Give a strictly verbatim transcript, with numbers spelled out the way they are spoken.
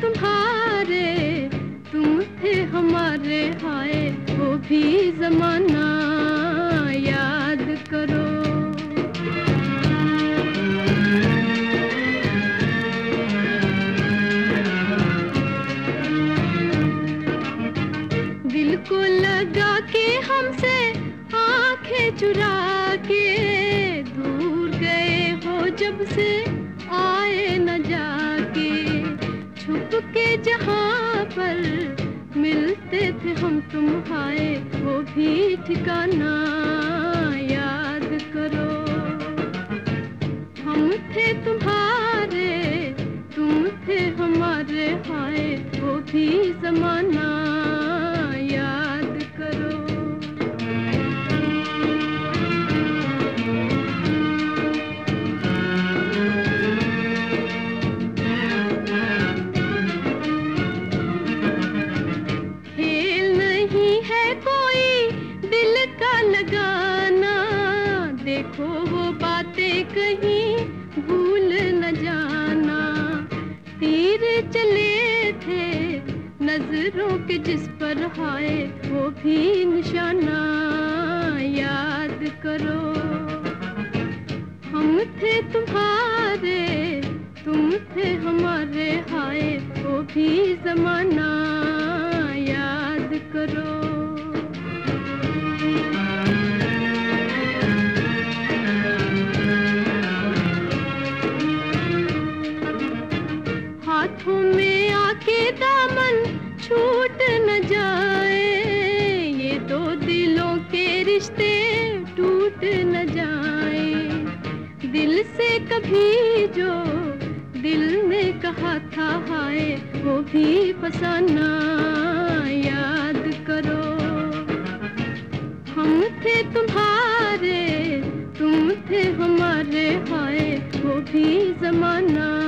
तुम्हारे, तुम थे हमारे, हाय वो भी जमाना याद करो। दिल को लगा के हमसे आंखें चुरा के, दूर गए हो जब से आए न जाके, छुप के जहाँ पर मिलते थे हम तुम, हाय वो भी ठिकाना याद करो। हम थे तुम्हारे, तुम थे हमारे, हाय वो भी जमाना याद करो। लगाना, देखो वो बातें कहीं भूल न जाना, तीर चले थे नजरों के जिस पर, हाय वो भी निशाना याद करो। हम थे तुम्हारे, तुम थे हमारे, हाय वो भी जमाना याद करो। हाथों में आके दामन छूट न जाए, ये दो दिलों के रिश्ते टूट न जाए। दिल से कभी जो दिल ने कहा था, हाय वो भी फसाना याद करो। हम थे तुम्हारे, तुम थे हमारे, हाय वो भी जमाना